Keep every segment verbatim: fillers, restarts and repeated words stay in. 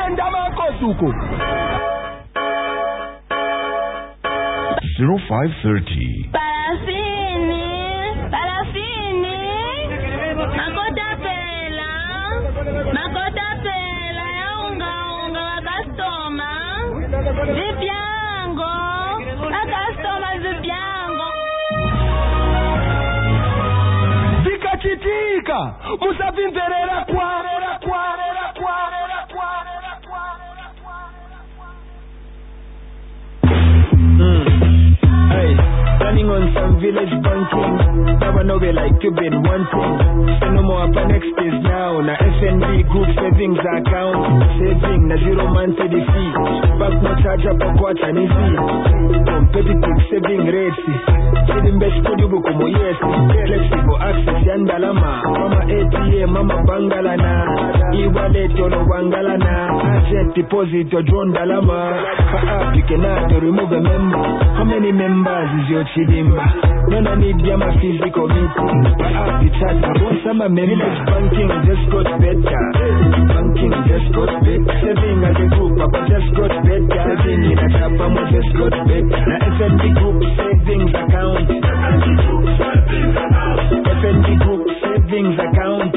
Kwenda makosuko. zero five thirty. Parafini, parafini. Makota pela, makota pela ya unga unga wa customer. Zipiango, wa customer zipiango. Zikachitika, musavimverera kwarera kwarera kwarera kwarera kwarera. Hey, running on some village banking. Never know we like you been wanting. Say no more up next is now. Na F N B group savings account. Saving na zero month to the fee. Back no charge up a quarter ni fee. Competitive saving rates. See the best for you book mo yes. Flexible access yandalama. Mama A T M, mama bangalana. E-wallet yolo bangalana. Agent deposit your drone dalama. For app you cannot remove a member. How many members is your chidimba? None I need them a physical meeting. For app you chat about some village banking just got better. Banking just got better. Saving as a group, Papa just got better. Saving in a Japamo just got better. Na F N B group savings account. F N B group savings account.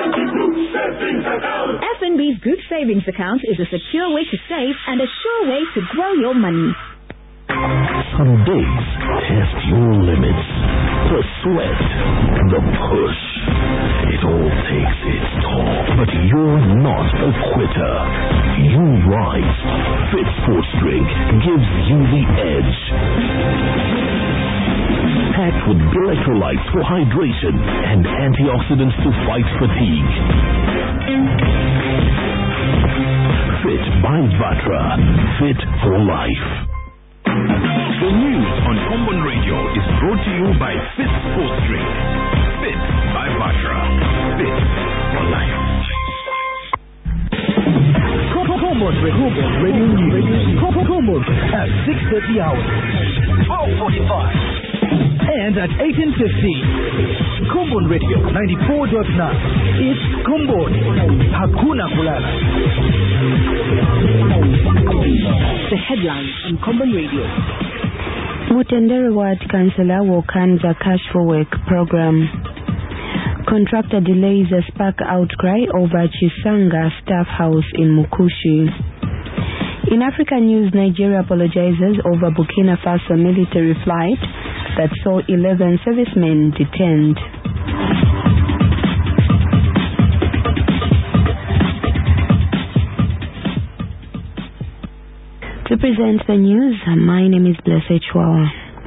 F N B's Group Savings Account is a secure way to save and a sure way to grow your money. Some days test your limits. The sweat, the push. It all takes its toll. But you're not a quitter. You rise. Fit Sports Drink gives you the edge. Packed with electrolytes for hydration and antioxidants to fight fatigue. Fit by Vatra. Fit for life. The news on Common Radio is brought to you by Fit Sports Drink. Fit by Vatra. Fit for life. Common Radio News. Common at six thirty hours. twelve forty-five. And at eighteen fifty. Common Radio ninety-four point nine. It's Common. Hakuna Kulala. The headlines on Common Radio. Mutendere Ward Councillor will cancel Cash for Work program. Contractor delays a spark outcry over Chisanga staff house in Mukushi. In Africa news, Nigeria apologizes over Burkina Faso military flight that saw eleven servicemen detained. To present the news, my name is Blessed Chwawa.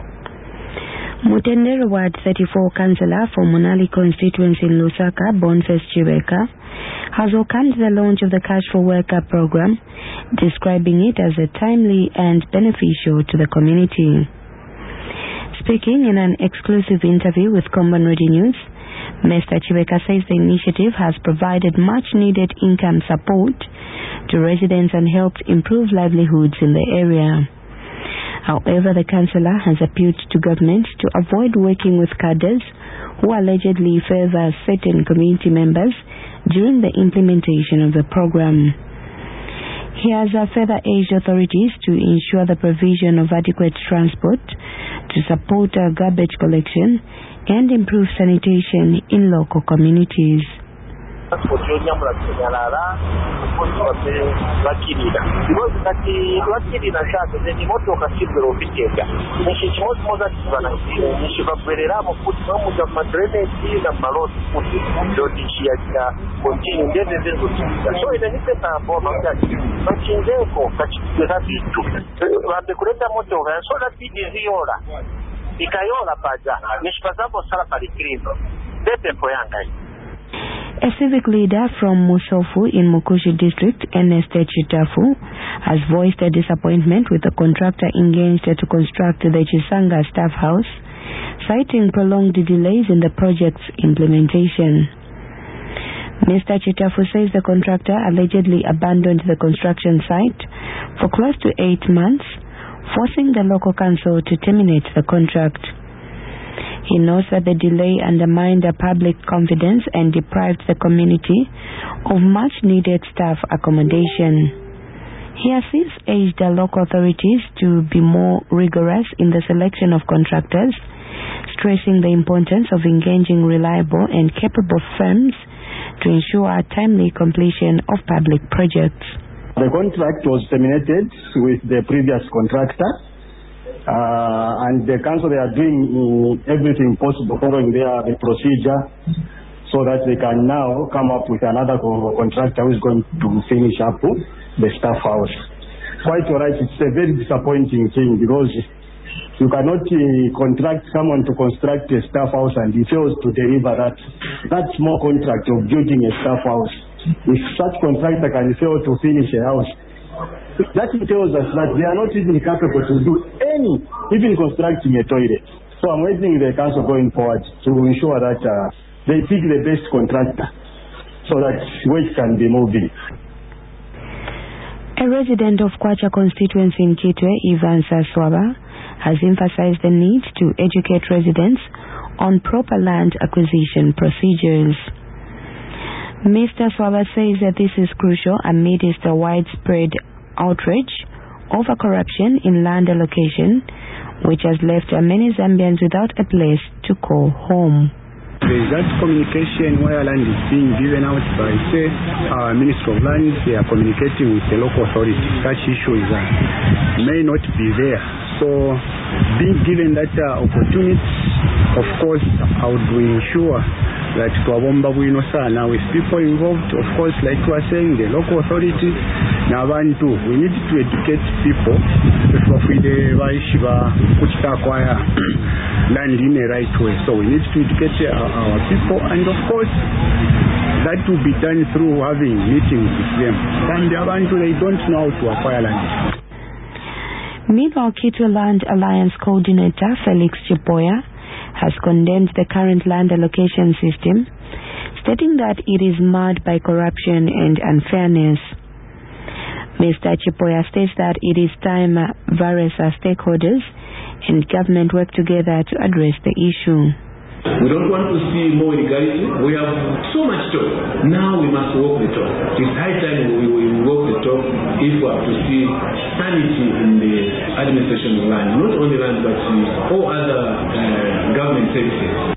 Mutendere Ward thirty-four Councillor for Munali constituency in Lusaka, Boniface Chibeka, has welcomed the launch of the Cash for Worker program, describing it as a timely and beneficial to the community. Speaking in an exclusive interview with Common Radio News, Mister Chibeka says the initiative has provided much-needed income support to residents and helped improve livelihoods in the area. However, the councillor has appealed to government to avoid working with cadres who allegedly favor certain community members during the implementation of the program. He has uh, further urged authorities to ensure the provision of adequate transport to support uh, garbage collection and improve sanitation in local communities. Kunyambula kunyalala kukoze bakirira ibibazo kati bakirira cyane ni moto kasibero bitega nishi kimozi moza kibana nishi babwerera mu kuti mu mu drainage na malot kuti ndo dikia continue ndende zezo so ina ni pesa bomba kati bakingeko kachikira bitu bande kuleta moto so la tidiziora ikayola paja nishi pazapo sala palikrindo dete poyanga. A civic leader from Musofu in Mukushi district, Ernest Chitafu, has voiced a disappointment with the contractor engaged to construct the Chisanga staff house, citing prolonged delays in the project's implementation. Mister Chitafu says the contractor allegedly abandoned the construction site for close to eight months, forcing the local council to terminate the contract. He notes that the delay undermined the public confidence and deprived the community of much-needed staff accommodation. He has since urged the local authorities to be more rigorous in the selection of contractors, stressing the importance of engaging reliable and capable firms to ensure a timely completion of public projects. The contract was terminated with the previous contractor, uh, and the council, they are doing uh, everything possible following their the procedure so that they can now come up with another contractor who is going to finish up the staff house. Quite all right, it's a very disappointing thing because you cannot uh, contract someone to construct a staff house and he fails to deliver that. That small contract of building a staff house. If such contractor can fail to finish a house, that tells us that they are not even capable to do any, even constructing a toilet. So I'm waiting the council going forward to ensure that uh, they pick the best contractor so that work can be moving. A resident of Kwacha constituency in Kitwe, Evans Swaba, has emphasized the need to educate residents on proper land acquisition procedures. Mister Swaba says that this is crucial amidst the widespread outrage over corruption in land allocation, which has left many Zambians without a place to call home. There is that communication where land is being given out by, say, our Minister of Land, they are communicating with the local authority. Such issues uh, may not be there. So, being given that uh, opportunity, of course, I would ensure that Twabomba Buinosana, with people involved, of course, like you are saying, the local authority, Nabantu, we need to educate people before we acquire land in the right way. So we need to educate our, our people, and of course, that will be done through having meetings with them. And Abantu, they don't know how to acquire land. Meanwhile, Kitwe Land Alliance Coordinator Felix Chipoya has condemned the current land allocation system, stating that it is marred by corruption and unfairness. Mister Chipoya states that it is time various stakeholders and government work together to address the issue. We don't want to see more illegality. We have so much talk. Now we must walk the talk. It's high time we, we walk the talk if we have to see sanity in the administration of land. Not only land, but all other uh, government services.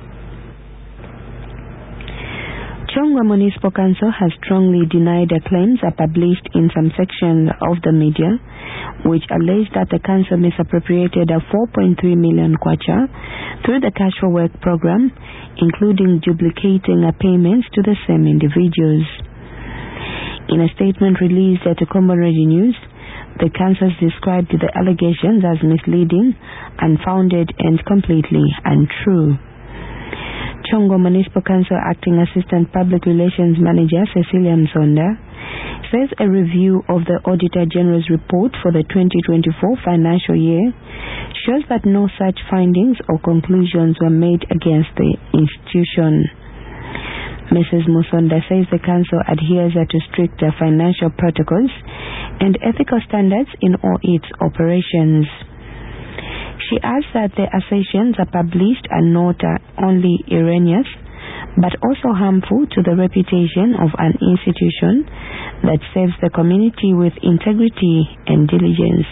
Chongwa Municipal Council has strongly denied the claims are published in some sections of the media, which allege that the council misappropriated a four point three million kwacha through the Cash for Work program, including duplicating a payments to the same individuals. In a statement released at Combon Radio News, the council described the allegations as misleading, unfounded, and completely untrue. Chongo Municipal Council Acting Assistant Public Relations Manager Cecilia Msonda says a review of the Auditor General's report for the twenty twenty-four financial year shows that no such findings or conclusions were made against the institution. Missus Musonda says the Council adheres to strict financial protocols and ethical standards in all its operations. She adds that the assertions are published are not only erroneous, but also harmful to the reputation of an institution that serves the community with integrity and diligence.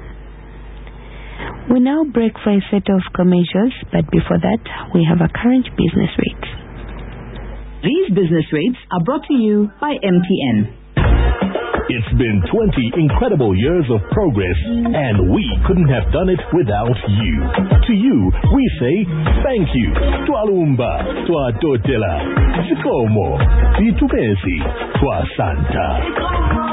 We now break for a set of commercials, but before that, we have a current business rate. These business rates are brought to you by M T N. It's been twenty incredible years of progress, and we couldn't have done it without you. To you, we say thank you. Twalumba, Twatotela, Zikomo, Itupesi, Twasanta.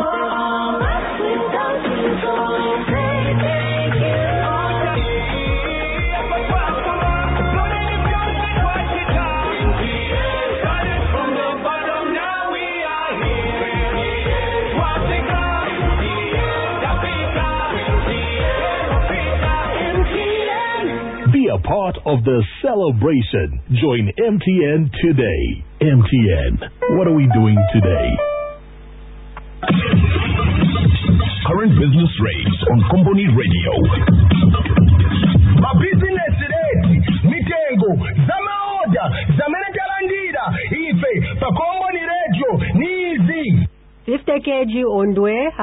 Be a part of the celebration. Join M T N today. M T N, what are we doing today? Current business rates on Company Radio. My business rate, Mitengo, Zama Order, Zamena Talandira, Ife, pa Company Radio, Nizi. fifty kilograms on the way.